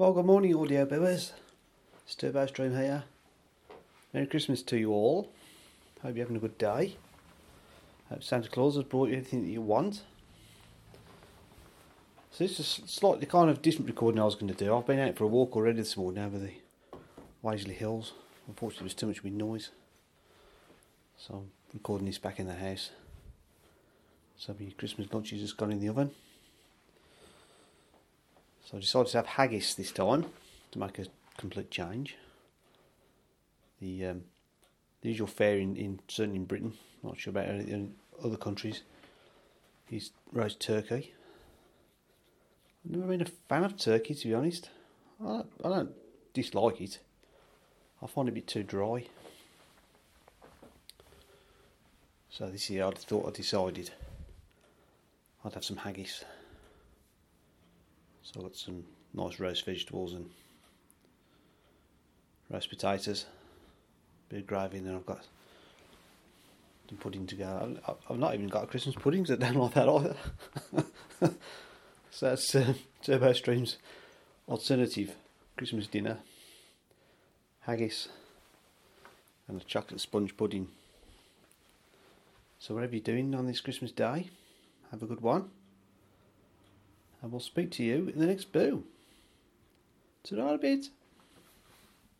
Well, good morning, audio viewers. It's Turbo Stream here. Merry Christmas to you all. Hope you're having a good day. Hope Santa Claus has brought you everything that you want. So this is a slightly kind of different recording I was going to do. I've been out for a walk already this morning over the Waisley Hills. Unfortunately, there was too much wind noise, so I'm recording this back in the house. So my Christmas lunch has just gone in the oven. So I decided to have haggis this time to make a complete change. The usual fare certainly in Britain, not sure about in other countries, is roast turkey. I've never been a fan of turkey, to be honest. I don't dislike it. I find it a bit too dry. So this year I decided I'd have some haggis. So I've got some nice roast vegetables and roast potatoes, a bit of gravy, and then I've got some pudding to go. I've not even got a Christmas pudding, so I don't like that either. So that's Turbo Stream's alternative Christmas dinner. Haggis and a chocolate sponge pudding. So whatever you're doing on this Christmas day, have a good one. And we'll speak to you in the next boo. Ta-ra a bit.